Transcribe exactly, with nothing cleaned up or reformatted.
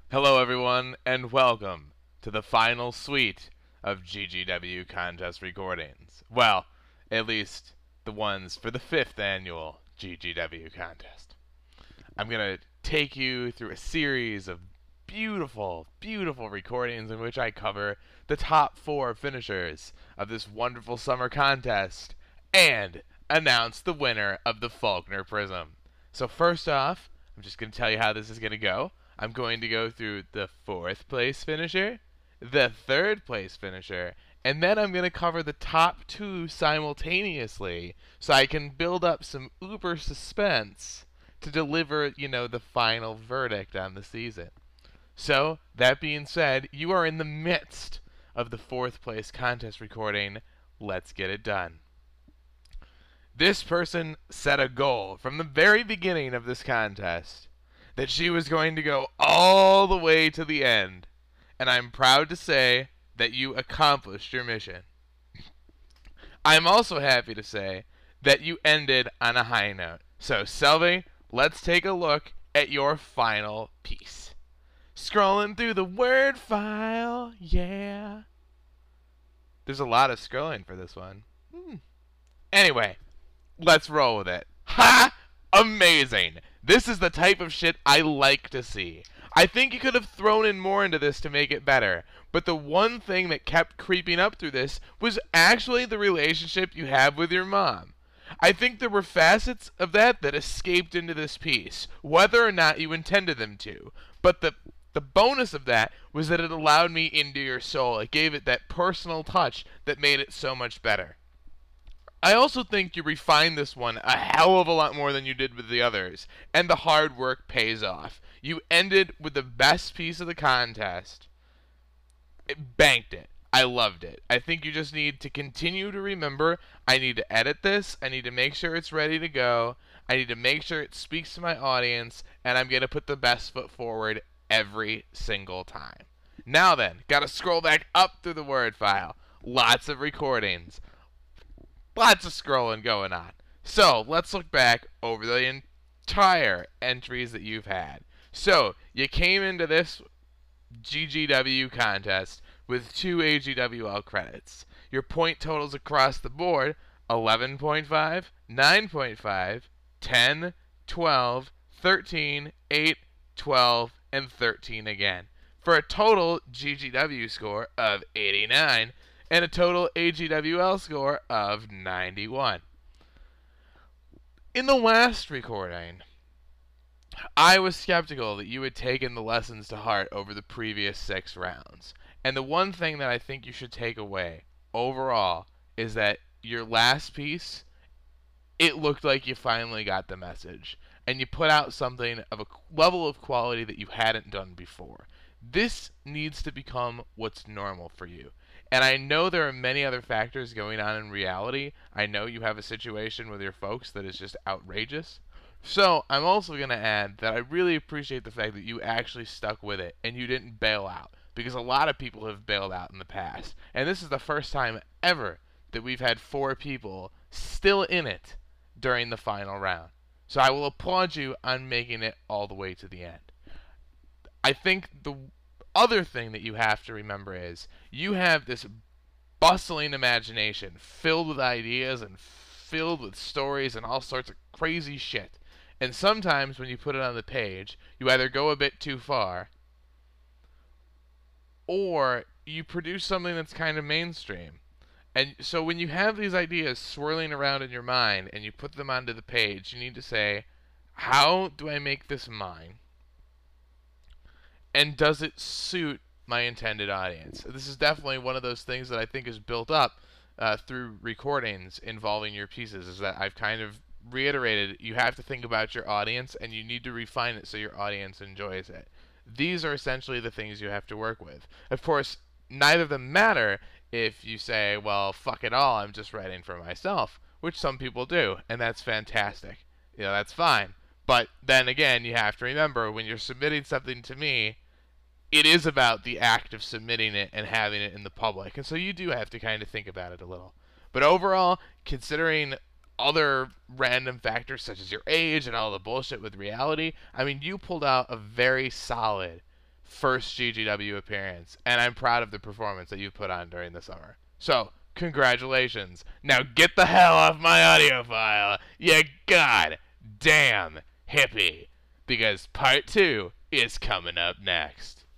Hello, everyone, and welcome to the final suite of G G W contest recordings. Well, at least the ones for the fifth annual G G W contest. I'm going to take you through a series of beautiful, beautiful recordings in which I cover the top four finishers of this wonderful summer contest and announce the winner of the Faulkner Prism. So first off, I'm just going to tell you how this is going to go. I'm going to go through the fourth place finisher, the third place finisher, and then I'm going to cover the top two simultaneously so I can build up some uber suspense to deliver, you know, the final verdict on the season. So, that being said, you are in the midst of the fourth place contest recording. Let's get it done. This person set a goal from the very beginning of this contest that she was going to go all the way to the end, and I'm proud to say that you accomplished your mission. I'm also happy to say that you ended on a high note. So, Selby, let's take a look at your final piece. Scrolling through the word file, yeah. There's a lot of scrolling for this one. Hmm. Anyway, let's roll with it. Ha! Amazing! This is the type of shit I like to see. I think you could have thrown in more into this to make it better, but the one thing that kept creeping up through this was actually the relationship you have with your mom. I think there were facets of that that escaped into this piece, whether or not you intended them to, but the the bonus of that was that it allowed me into your soul. It gave it that personal touch that made it so much better. I also think you refined this one a hell of a lot more than you did with the others, and the hard work pays off. You ended with the best piece of the contest. It banked it. I loved it. I think you just need to continue to remember, I need to edit this, I need to make sure it's ready to go, I need to make sure it speaks to my audience, and I'm going to put the best foot forward every single time. Now then, gotta scroll back up through the word file. Lots of recordings. Lots of scrolling going on. So, let's look back over the entire entries that you've had. So, you came into this G G W contest with two A G W L credits. Your point totals across the board, eleven point five, nine point five, ten, twelve, thirteen, eight, twelve, and thirteen again, for a total G G W score of eighty-nine and a total A G W L score of ninety-one. In the last recording, I was skeptical that you had taken the lessons to heart over the previous six rounds. And the one thing that I think you should take away overall is that your last piece, it looked like you finally got the message. And you put out something of a level of quality that you hadn't done before. This needs to become what's normal for you. And I know there are many other factors going on in reality. I know you have a situation with your folks that is just outrageous. So I'm also going to add that I really appreciate the fact that you actually stuck with it and you didn't bail out. Because a lot of people have bailed out in the past. And this is the first time ever that we've had four people still in it during the final round. So I will applaud you on making it all the way to the end. I think the other thing that you have to remember is you have this bustling imagination filled with ideas and filled with stories and all sorts of crazy shit. And sometimes when you put it on the page, you either go a bit too far or you produce something that's kind of mainstream. And so when you have these ideas swirling around in your mind and you put them onto the page, you need to say, how do I make this mine? And does it suit my intended audience? This is definitely one of those things that I think is built up uh, through recordings involving your pieces, is that I've kind of reiterated you have to think about your audience and you need to refine it so your audience enjoys it. These are essentially the things you have to work with. Of course, neither of them matter if you say, well, fuck it all, I'm just writing for myself, which some people do, and that's fantastic. You know, that's fine. But then again, you have to remember, when you're submitting something to me, it is about the act of submitting it and having it in the public. And so you do have to kind of think about it a little. But overall, considering other random factors such as your age and all the bullshit with reality, I mean, you pulled out a very solid first G G W appearance, and I'm proud of the performance that you put on during the summer. So, congratulations. Now get the hell off my audio file, you goddamn hippie, because part two is coming up next.